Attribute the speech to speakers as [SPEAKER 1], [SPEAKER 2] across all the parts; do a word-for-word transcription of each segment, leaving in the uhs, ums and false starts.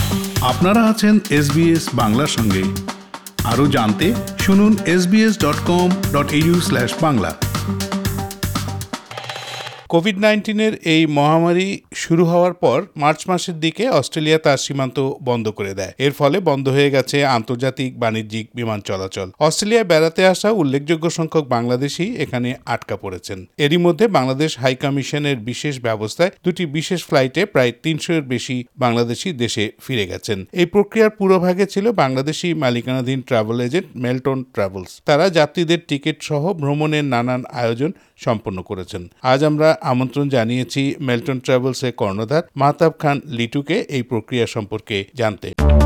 [SPEAKER 1] আপনারা আছেন এসবিএস বাংলার সঙ্গে। আরও জানতে শুনুন S B S dot com dot A U slash Bangla. Covid নাইন্টিনের এই মহামারী শুরু হওয়ার পর মার্চ মাসের দিকে অস্ট্রেলিয়া তার সীমান্ত বন্ধ করে দেয়। এর ফলে বন্ধ হয়ে গেছে আন্তর্জাতিক বাণিজ্যিক বিমান চলাচল। অস্ট্রেলিয়ায় বেড়াতে আসা উল্লেখযোগ্য সংখ্যক বাংলাদেশি এখানে আটকা পড়েছেন। এরই মধ্যে বাংলাদেশ হাই কমিশনের বিশেষ ব্যবস্থায় দুটি বিশেষ ফ্লাইটে প্রায় তিনশোর বেশি বাংলাদেশি দেশে ফিরে গেছেন। এই প্রক্রিয়ার পুরোভাগে ছিল বাংলাদেশি মালিকানাধীন ট্রাভেল এজেন্ট মেলটন ট্রাভেলস। তারা যাত্রীদের টিকিট সহ ভ্রমণের নানান আয়োজন সম্পন্ন করেছেন। আজ আমরা আমন্ত্রণ জানিয়েছি মেলটন ট্রাভেলসের কর্ণধার মাহতাব খান লিটুকে এই প্রক্রিয়া সম্পর্কে জানতে।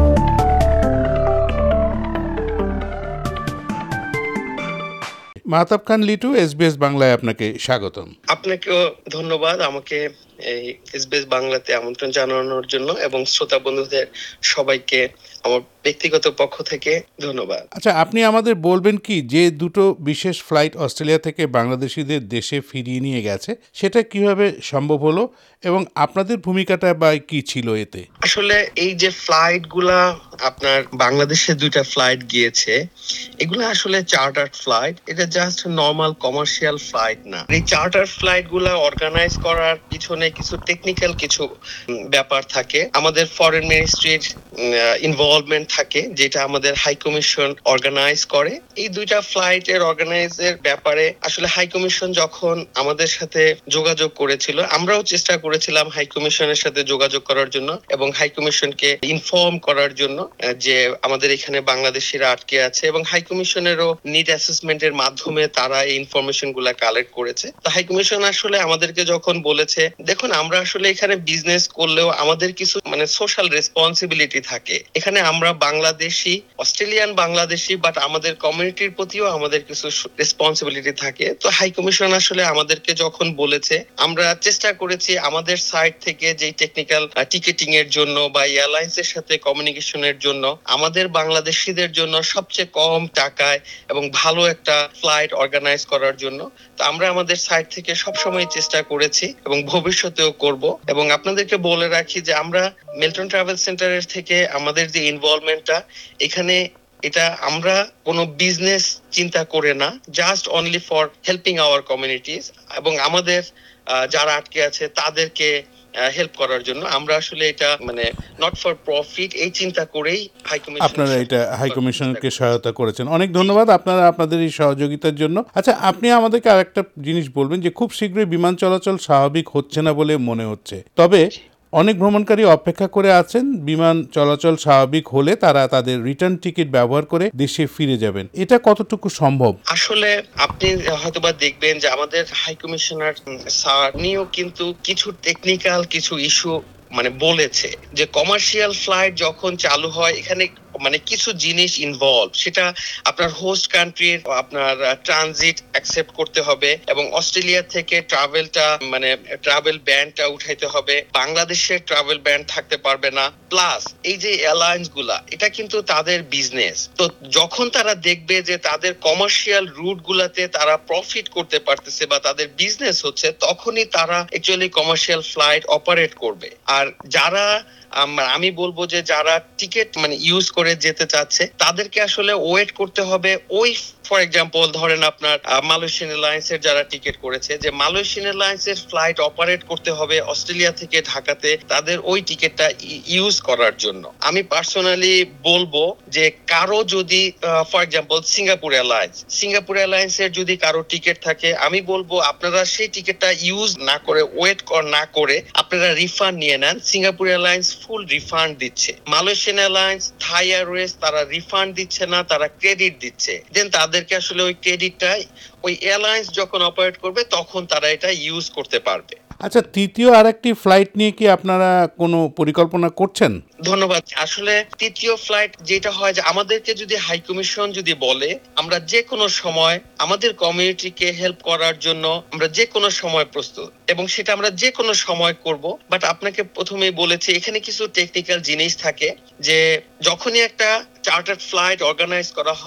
[SPEAKER 1] মাহতাব খান লিটু, এসবিএস বাংলায় আপনাকে স্বাগতম।
[SPEAKER 2] আপনাকেও ধন্যবাদ আমাকে এই এসবিএস বাংলাতে আমন্ত্রণ জানানোর জন্য, এবং শ্রোতা বন্ধুদের সবাইকে আমার ব্যক্তিগত পক্ষ থেকে ধন্যবাদ।
[SPEAKER 1] আচ্ছা, আপনি আমাদের বলবেন কি যে দুটো বিশেষ ফ্লাইট অস্ট্রেলিয়া থেকে বাংলাদেশিদের দেশে ফিরিয়ে নিয়ে গেছে সেটা কিভাবে সম্ভব হলো এবং আপনাদের ভূমিকাটা বা কি ছিল এতে?
[SPEAKER 2] আসলে এই যে ফ্লাইট গুলা আপনার বাংলাদেশে দুইটা ফ্লাইট গিয়েছে, এগুলো আসলে চার্টার ফ্লাইট, এটা জাস্ট নর্মাল কমার্শিয়াল ফ্লাইট না। এই চার্টার ফ্লাইট গুলা অর্গানাইজ করার পিছনে কিছু টেকনিক্যাল কিছু ব্যাপার থাকে, আমাদের ফরেন মিনিস্ট্রির ইনভলভমেন্ট থাকে, যেটা আমাদের হাই কমিশন অর্গানাইজ করে। এই দুইটা ফ্লাইটের অর্গানাইজের ব্যাপারে আসলে হাই কমিশন যখন আমাদের সাথে যোগাযোগ করেছিল, আমরাও চেষ্টা করেছিলাম হাই কমিশনের সাথে যোগাযোগ করার জন্য এবং হাই কমিশনকে ইনফর্ম করার জন্য যে আমাদের এখানে বাংলাদেশিরা আটকে আছে, এবং হাই কমিশনেরও নিড অ্যাসেসমেন্টের মাধ্যমে তারা এই ইনফরমেশন গুলা কালেক্ট করেছে। তো হাই কমিশন আসলে আমাদেরকে যখন বলেছে, দেখুন আমরা আসলে এখানে বিজনেস করলেও আমাদের কিছু মানে সোশ্যাল রেসপন্সিবিলিটি থাকে, এখানে আমরা বাংলাদেশি অস্ট্রেলিয়ান বাংলাদেশি, বাট আমাদের কমিউনিটির প্রতিও আমাদের কিছু রেসপন্সিবিলিটি থাকে। তো হাই কমিশন আসলে আমাদেরকে যখন বলেছে, আমরা চেষ্টা করেছি আমাদের সাইড থেকে যে টেকনিক্যাল টিকেটিং এর জন্য বা এয়ারলাইন্স এর সাথে কমিউনিকেশনের জন্য আমাদের বাংলাদেশিদের জন্য সবচেয়ে কম টাকায় এবং ভালো একটা ফ্লাইট অর্গানাইজ করার জন্য। তো আমরা আমাদের সাইড থেকে সবসময় চেষ্টা করেছি এবং ভবিষ্যতেও করব। এবং আপনাদেরকে বলে রাখি যে আমরা মেলটন ট্রাভেল সেন্টারের থেকে আমাদের যে ইনভলভমেন্টটা এখানে, এটা আমরা কোনো বিজনেস চিন্তা করে না, just only for helping our communities এবং আমাদের যারা আটকে আছে তাদেরকে হেল্প করার জন্য। আমরা আসলে এটা মানে নট ফর প্রফিট এই চিন্তা করেই হাই কমিশন
[SPEAKER 1] আপনারা এটা হাই কমিশনকে সহায়তা করেছেন। অনেক ধন্যবাদ আপনারা আপনাদের এই সহযোগিতার জন্য। আচ্ছা, আপনি আমাদেরকে আরেকটা জিনিস বলবেন যে খুব শীঘ্রই বিমান চলাচল স্বাভাবিক হচ্ছে না বলে মনে হচ্ছে, তবে অনেক ভ্রমণকারী অপেক্ষা করে আছেন বিমান চলাচল স্বাভাবিক হলে তারা তাদের রিটার্ন টিকিট ব্যবহার করে দেশে ফিরে যাবেন। এটা কতটুকু সম্ভব?
[SPEAKER 2] আসলে আপনি হয়তোবা দেখবেন যে আমাদের হাই কমিশনার স্যার নিয়েও কিন্তু কিছু টেকনিক্যাল কিছু ইস্যু মানে বলেছে যে কমার্শিয়াল ফ্লাইট যখন চালু হয় এখানে মানে কিছু জিনিস ইনভলভ, সেটা আপনার হোস্ট কান্ট্রির আপনার ট্রানজিট অ্যাকসেপ্ট করতে হবে এবং অস্ট্রেলিয়া থেকে ট্রাভেলটা মানে ট্রাভেল ব্যানটা উঠাইতে হবে, বাংলাদেশের ট্রাভেল ব্যান থাকতে পারবে না। প্লাস এই যে এয়ারলাইন্স গুলা, এটা কিন্তু তাদের বিজনেস, তো যখন তারা দেখবে যে তাদের কমার্শিয়াল রুট গুলাতে তারা প্রফিট করতে পারতেছে বা তাদের বিজনেস হচ্ছে, তখনই তারা অ্যাকচুয়ালি কমার্শিয়াল ফ্লাইট অপারেট করবে। আর যারা আমি বলবো যে যারা টিকিট মানে ইউজ করে যেতে চাচ্ছে তাদেরকে আসলে ওয়েট করতে হবে। ওই ফর এক্সাম্পল ধরেন আপনার মালয়েশিয়ান এয়ারলাইন্স এর যারা টিকিট করেছে, যে মালয়েশিয়ান এয়ারলাইন্স এর ফ্লাইট অপারেট করতে হবে অস্ট্রেলিয়া থেকে ঢাকাতে, তাদের ওই টিকিটটা ইউজ করার জন্য। আমি পার্সোনালি বলবো যে কারো যদি for example Singapore airlines Singapore airlines এর যদি কারো টিকিট থাকে, আমি বলবো আপনারা সেই টিকিটটা ইউজ না করে ওয়েট না করে আপনারা রিফান্ড নিয়ে নেন। সিঙ্গাপুর এয়ারলাইন্স ফুল রিফান্ড দিচ্ছে, মালয়েশিয়ান এয়ারলাইন্স, থাই এয়ারওয়েজ তারা রিফান্ড দিচ্ছে না, তারা ক্রেডিট দিচ্ছে। দেন তাদেরকে আসলে ওই ক্রেডিটটা ওই এয়ারলাইন্স যখন অপারেট করবে তখন তারা এটা ইউজ করতে পারবে।
[SPEAKER 1] আচ্ছা, তৃতীয় আরেকটি ফ্লাইট নিয়ে কি আপনারা কোনো পরিকল্পনা করছেন?
[SPEAKER 2] ধন্যবাদ। আসলে তৃতীয় ফ্লাইট যেটা হয় যে আমাদেরকে যদি হাই কমিশন যদি বলে, আমরা যে কোনো সময় আমাদের কমিউনিটিকে হেল্প করার জন্য আমরা যে কোনো সময় প্রস্তুত, এবং সেটা আমরা যে কোনো সময় করব। বাট আপনাকে প্রথমেই বলেছি এখানে কিছু টেকনিক্যাল জিনিস থাকে, যে যখনই একটা চার্টার্ড ফ্লাইট অর্গানাইজ করা হয়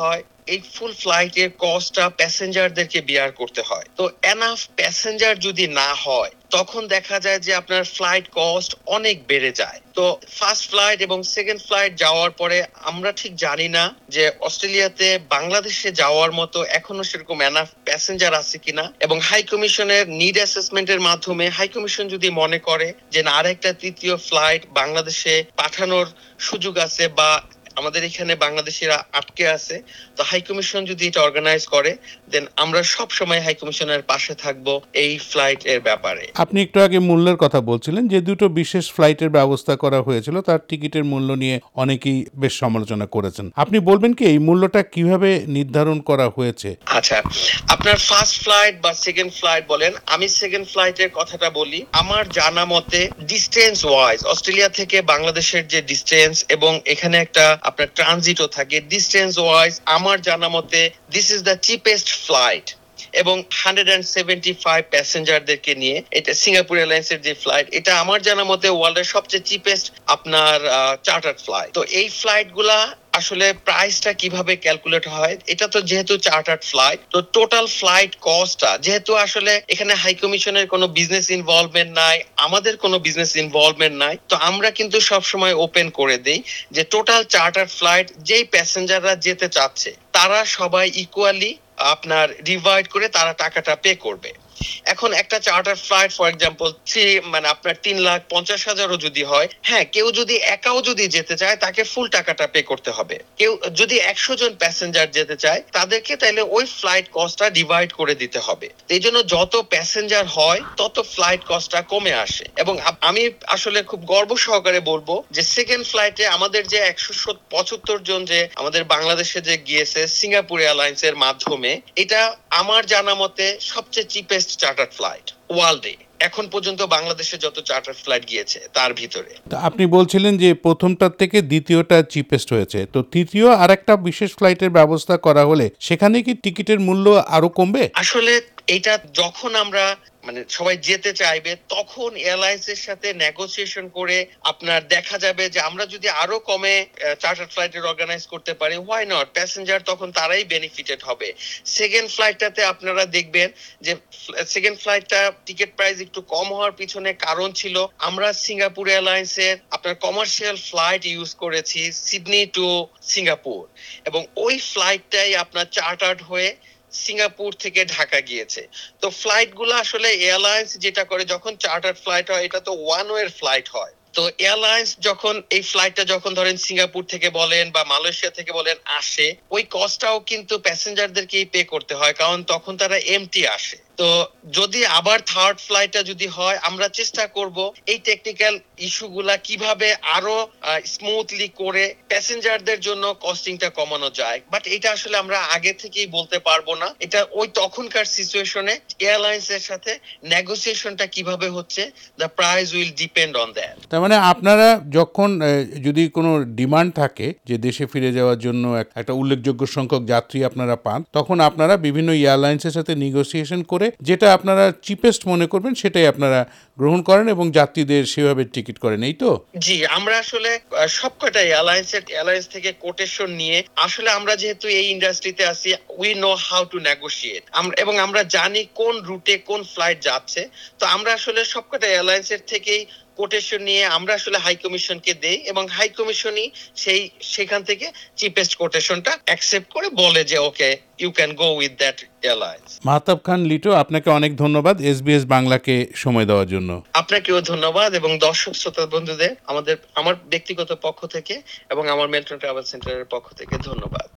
[SPEAKER 2] এই ফুল ফ্লাইটের কস্টটা প্যাসেঞ্জারদেরকে বিয়ার করতে হয়। তো এনাফ প্যাসেঞ্জার যদি না হয় তখন দেখা যায় যে আপনার ফ্লাইট কস্ট অনেক বেড়ে যায়। তো ফার্স্ট ফ্লাইট এবং সেকেন্ড ফ্লাইট যাওয়ার পরে আমরা ঠিক জানি না যে অস্ট্রেলিয়াতে বাংলাদেশে যাওয়ার মতো এখনো সেরকম এনাফ প্যাসেঞ্জার আছে কিনা, এবং হাই কমিশনের নিড অ্যাসেসমেন্টের মাধ্যমে হাই কমিশন যদি মনে করে যে না আরেকটা তৃতীয় ফ্লাইট বাংলাদেশে পাঠানোর সুযোগ আছে বা আমাদের এখানে বাংলাদেশিরা আটকে আছে, তো হাই কমিশন যদি এটা অর্গানাইজ করে দেন আমরা সব সময় হাই কমিশনের পাশে থাকব এই ফ্লাইট এর ব্যাপারে।
[SPEAKER 1] আপনি একটু আগে মূল্যের কথা বলছিলেন, যে দুটো বিশেষ ফ্লাইটের ব্যবস্থা করা হয়েছিল তার টিকিটের মূল্য নিয়ে অনেকেই বেশ সমালোচনা করেছেন। আপনি বলবেন কি এই মূল্যটা কিভাবে নির্ধারণ করা হয়েছে?
[SPEAKER 2] আচ্ছা, আপনার ফার্স্ট ফ্লাইট বা সেকেন্ড ফ্লাইট বলেন, আমি সেকেন্ড ফ্লাইটের কথাটা বলি। আমার জানা মতে ডিস্টেন্স ওয়াইজ অস্ট্রেলিয়া থেকে বাংলাদেশের যে ডিস্টেন্স এবং এখানে একটা আপনার ট্রানজিটও থাকে, ডিস্টেন্স ওয়াইজ আমার জানা মতে this is the cheapest flight এবং হান্ড্রেড সেভেন্টি ফাইভ প্যাসেঞ্জারদেরকে নিয়ে এটা সিঙ্গাপুর এয়ারলাইন্সের যে ফ্লাইট, এটা আমার জানা মতে ওয়ার্ল্ডের সবচেয়ে চিপেস্ট আপনার চার্টার্ড ফ্লাইট। তো এই ফ্লাইট গুলা আসলে প্রাইসটা কিভাবে ক্যালকুলেট হয়, এটা তো যেহেতু চার্টার্ড ফ্লাইট, তো টোটাল ফ্লাইট কস্টটা যেহেতু আসলে এখানে হাই কমিশনের কোনো বিজনেস ইনভলভমেন্ট নাই, আমাদের কোনো বিজনেস ইনভলভমেন্ট নাই, তো আমরা কিন্তু সব সময় ওপেন করে দেই যে টোটাল চার্টার্ড ফ্লাইট যেই প্যাসেঞ্জাররা যেতে চাচ্ছে তারা সবাই ইকুয়ালি আপনার ডিভাইড করে তারা টাকাটা পে করবে। এখন একটা charter flight for example three মানে আপনার তিন লাখ পঞ্চাশ হাজারও যদি হয়, হ্যাঁ কেউ যদি একাও যদি যেতে চায় তাকে ফুল টাকাটা পে করতে হবে। কেউ যদি একশো জন প্যাসেঞ্জার যেতে চায় তাদেরকে তাহলে ওই ফ্লাইট কস্টটা ডিভাইড করে দিতে হবে। এই জন্য যত প্যাসেঞ্জার হয় তত ফ্লাইট কস্টটা কমে আসে। এবং আমি আসলে খুব গর্ব সহকারে বলবো যে সেকেন্ড ফ্লাইটে আমাদের যে একশো পঁচাত্তর জন যে আমাদের বাংলাদেশে যে গিয়েছে সিঙ্গাপুর এয়ারলাইন্স এর মাধ্যমে, এটা আমার জানা মতে সবচেয়ে চিপেস্ট চার্টার ফ্লাইট ওয়ার্ল্ডে এখন পর্যন্ত বাংলাদেশে যত চার্টার ফ্লাইট গিয়েছে তার ভিতরে।
[SPEAKER 1] আপনি বলছিলেন যে প্রথমটার থেকে দ্বিতীয়টা চিপেস্ট হয়েছে, তো তৃতীয় আরেকটা বিশেষ ফ্লাইটের ব্যবস্থা করা হলে সেখানে কি টিকিটের মূল্য আরো কমবে?
[SPEAKER 2] আসলে এটা যখন আমরা মানে সবাই যেতে চাইবে তখন এয়ারলাইন্সের সাথে নেগোসিয়েশন করে আপনার দেখা যাবে যে আমরা যদি আরো কমে চার্টার ফ্লাইটের অর্গানাইজ করতে পারি, হোয়াই নট, প্যাসেঞ্জার তখন তারাই বেনিফিটেড হবে। সেকেন্ড ফ্লাইটটাতে আপনারা দেখবেন যে সেকেন্ড ফ্লাইটটা টিকিট প্রাইস একটু কম হওয়ার পিছনে কারণ ছিল আমরা সিঙ্গাপুর এয়ারলাইন্সের আপনার কমার্শিয়াল ফ্লাইট ইউজ করেছি সিডনি টু সিঙ্গাপুর, এবং ওই ফ্লাইটটাই আপনার চার্টার্ড হয়ে সিঙ্গাপুর থেকে ঢাকা গিয়েছে। তো ফ্লাইট গুলো আসলে এয়ারলাইন্স যেটা করে যখন চার্টার ফ্লাইট হয় এটা তো ওয়ান ওয়ে ফ্লাইট হয়, তো এয়ারলাইন্স যখন এই ফ্লাইটটা যখন ধরেন সিঙ্গাপুর থেকে বলেন বা মালয়েশিয়া থেকে বলেন আসে, ওই কস্টটাও কিন্তু প্যাসেঞ্জারদেরকেই পে করতে হয় কারণ তখন তারা এমটি আসে। তো যদি আবার থার্ড ফ্লাইটটা যদি হয় আমরা চেষ্টা করব এই টেকনিক্যাল ইস্যুগুলা কিভাবে আরো স্মুথলি করে প্যাসেঞ্জারদের জন্য কস্টিংটা কমানো যায়, বাট এটা আসলে আমরা আগে থেকেই বলতে পারবো না। এটা ওই তখনকার সিচুয়েশনে এয়ারলাইন্স এর সাথে নেগোসিয়েশনটা কিভাবে হচ্ছে, the price will depend on that.
[SPEAKER 1] তার মানে আপনারা যখন যদি কোনো ডিমান্ড থাকে যে দেশে ফিরে যাওয়ার জন্য একটা উল্লেখযোগ্য সংখ্যক যাত্রী আপনারা পান, তখন আপনারা বিভিন্ন এয়ারলাইন্সের সাথে নেগোসিয়েশন করে যেটা আপনারা চিপেস্ট মনে করবেন সেটাই আপনারা গ্রহণ করেন এবং যাত্রীদের সেভাবে টিকিট করেন, এই তো?
[SPEAKER 2] জি, আমরা আসলে সবকটা এয়ারলাইন্সের এয়ারলাইন্স থেকে কোটেশন নিয়ে আসলে আমরা যেহেতু এই ইন্ডাস্ট্রিতে আছি we know how to negotiate, এবং আমরা জানি কোন রুটে কোন ফ্লাইট যাচ্ছে, তো আমরা আসলে সবকটা এয়ারলাইন্সের থেকেই কোটেশন নিয়ে আমরা আসলে হাই কমিশনকে দেই এবং হাই কমিশনই সেই সেখান থেকে চিপেস্ট কোটেশনটা অ্যাকসেপ্ট করে বলে যে okay you can go with that airlines.
[SPEAKER 1] Mahtab Khan Litu, আপনাকে অনেক ধন্যবাদ এসবিএস বাংলাকে সময় দেওয়ার জন্য।
[SPEAKER 2] আপনাকেও ধন্যবাদ এবং দর্শক শ্রোতা বন্ধুদের আমাদের আমার ব্যক্তিগত পক্ষ থেকে এবং আমার মেলটন ট্রাভেল সেন্টারের পক্ষ থেকে ধন্যবাদ।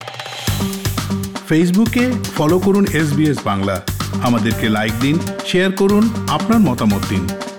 [SPEAKER 3] ফেসবুকে ফলো করুন এসবিএস বাংলা, আমাদেরকে লাইক দিন, শেয়ার করুন, আপনার মতামত দিন।